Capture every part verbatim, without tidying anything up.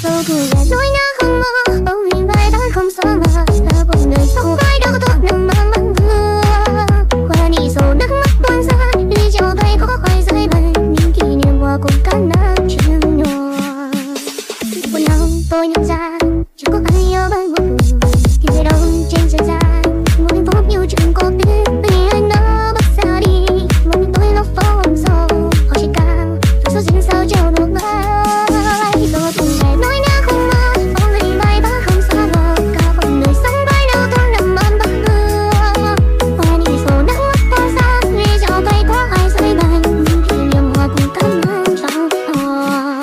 Dẫu thù là nỗi nhớ không mơ, bỗng vì vai đã không xóa mờ. Là một đời sống vai đâu tốt nằm mang vắng vương. Qua đi dầu nước mắt tuôn ra, ly chiều tay có khoai rơi bời. Những kỷ niệm qua cùng các nắng chiều nhòa. Buồn lòng tôi nhận ra, chẳng có ai yêu bằng một người. Khi về đâu trên trời ra, một hạnh phúc như chuyện cô biết. Vì anh đã bước ra đi, một mình tôi lúc phố ôm sâu. Họ chỉ cao, phải số duyên sao treo nước mắt. Rồi từng ngày nỗi nhớ không mơ, bóng người bay bá không xa vời. Cả một đời sống vai đâu tôi nằm ôm bắc hương. Hoa đi rồi nước mắt tuôn ra, ly rượu tay có ai rơi bời. Những kỷ niệm hòa cùng các nắng trong hoa.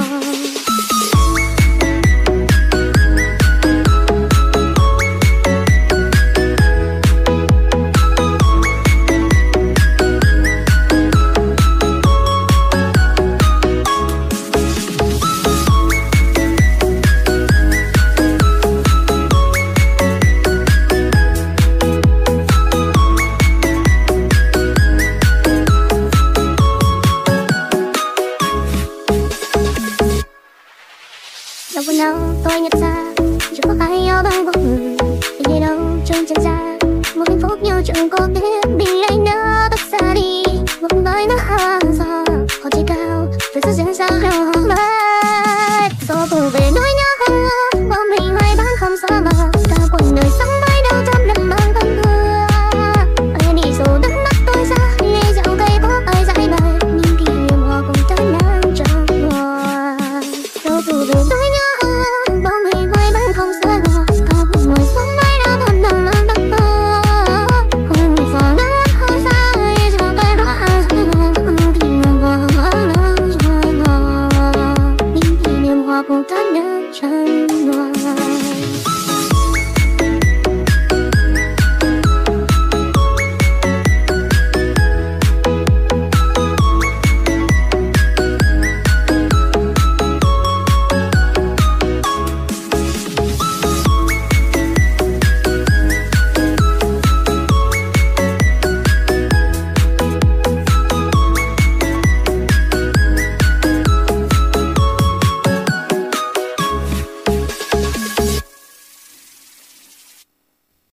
Đâu buồn đâu tôi nhận ra, chẳng có ai yêu bằng một người. Vì đi đâu trên chân ra, một hạnh phúc như chuyện cô biết. Vì anh đã bước ra đi, một lời nói hoa gió. Họ chỉ cao, phải giữ duyên sao đâu mà.